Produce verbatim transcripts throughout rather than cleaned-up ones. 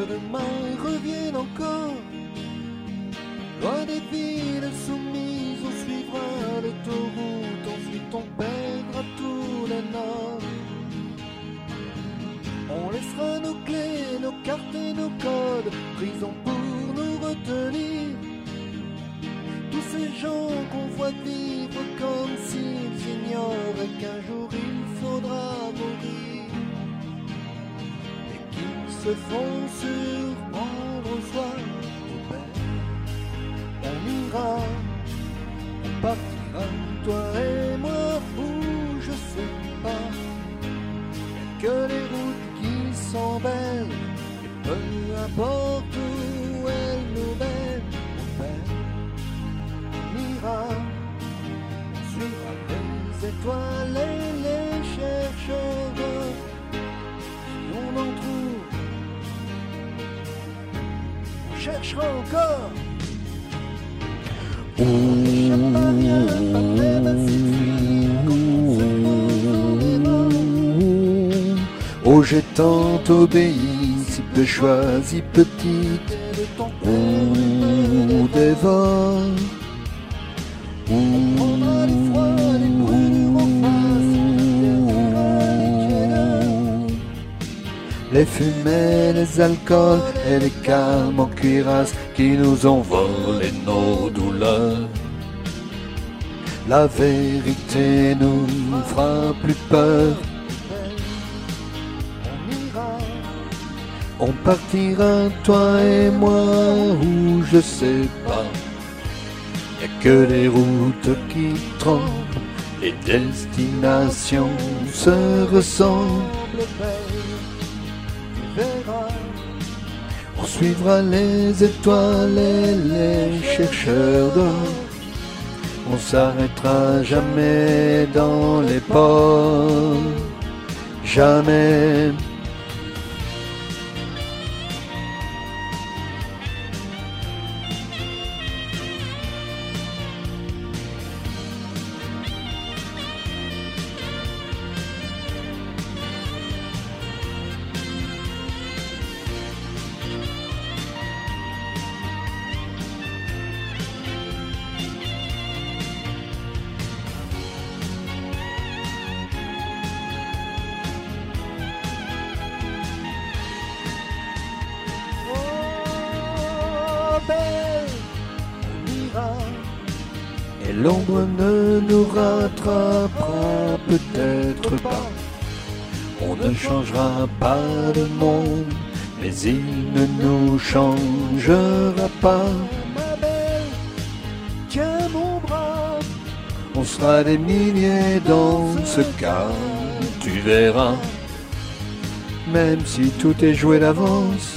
demain revienne encore. Loin des villes soumises, on suivra l'autoroute, ensuite on perdra tout le nord. On laissera nos clés, nos cartes et nos codes, prison pour nous retenir. Tous ces gens qu'on voit vivre comme s'ils ignorent qu'un jour il faudra mourir et qu'ils se font surprendre au soir. On ira, on partira, toi et moi, où je sais pas. Y'a que les routes qui sont belles, et peu importe où elles nous mènent, mon père. On ira, on suivra les étoiles et les chercheurs. Si on en trouve, on cherchera encore. Oh, j'ai tant obéi, si peu choisi, petite, ou dévore, les fumées, les alcools et les calmes en cuirasse qui nous ont volé nos douleurs. La vérité nous fera plus peur. On partira, toi et moi, où je sais pas. Y'a que les routes qui trompent, les destinations se ressemblent. On suivra les étoiles et les chercheurs d'or. On s'arrêtera jamais dans les ports, jamais. Et l'ombre ne nous rattrapera peut-être pas. On ne changera pas le monde, mais il ne nous changera pas. Ma belle, tiens mon bras. On sera des milliers dans ce cas, tu verras. Même si tout est joué d'avance,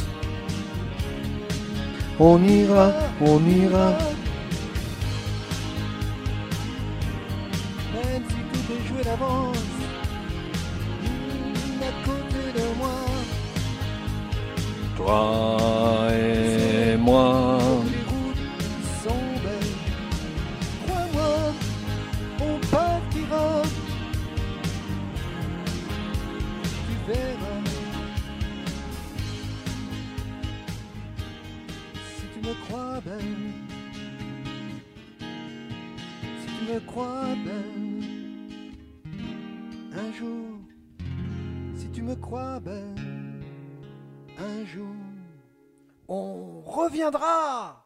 on ira, on ira. Même si tout est joué d'avance, à côté de moi. Toi et moi. Les routes sont belles. Crois-moi, on partira. Tu verras. Si tu me crois belle, si tu me crois belle, un jour, si tu me crois belle, un jour, on reviendra.